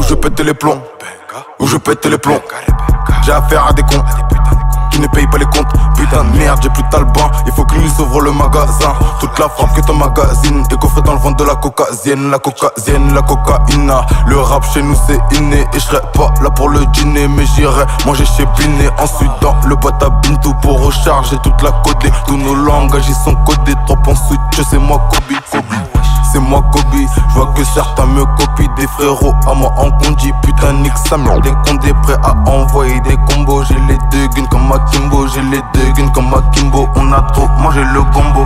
où je pète les plombs. Où je pète les plombs. J'ai affaire à des cons qui ne payent pas les comptes. Putain de merde, j'ai plus de talban. Il faut que lui s'ouvre le magasin. Toute la frappe que ton magazine est coffré dans le ventre de la cocaïne. La cocaïne, la cocaïne. Le rap chez nous c'est inné. Et je serai pas là pour le dîner, mais j'irai manger chez Binet. Ensuite dans le boîte à Bintou pour recharger toute la codée. Tous nos langages ils sont codés. Trop en switch, c'est moi Kobe. C'est moi Kobe, je vois que certains me copient. Des frérots à moi en condi. Putain nique sa mère, des condés prêts à envoyer des combos. J'ai les deux guns comme Akimbo. J'ai les deux guns comme Akimbo. On a trop mangé le gombo.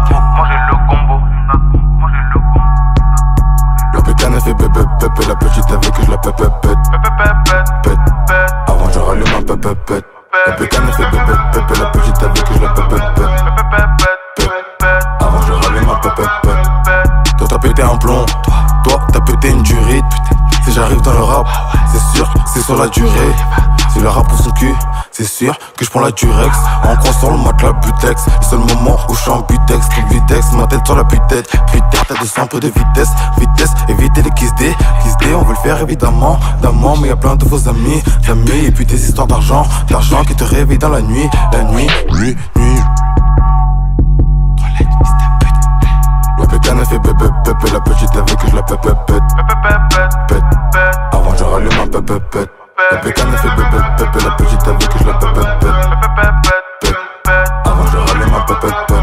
Le pécan a fait bébé pépé. La petite avec que je la pépé pète. Avant je rallume un pépé pète. Le pécan a fait bébé pépé. La petite avec que je la pépé pète. Avant je rallume un pépé pète. Toi t'as pété un plomb, toi t'as pété une durite. Si j'arrive dans le rap, c'est sûr, c'est sur la durée. Si le rap pour son cul, c'est sûr que je prends la durex. En croix sur le matelas butex. Le seul moment où je suis en butex, tout vitex, ma tête sur la putette. Putain t'as descend un peu de vitesse. Vitesse, éviter les kiss D. On veut le faire évidemment, mais y'a plein de faux amis. Et puis des histoires d'argent qui te réveillent dans la nuit. Nuit. La pécane a fait bébé pépé. La petite avec que je la pépé pète. Avant je rallume un pépé pète. La pécane a fait bébé pépé. La petite avec que je la pépé pète. Avant je rallume un pépé pète.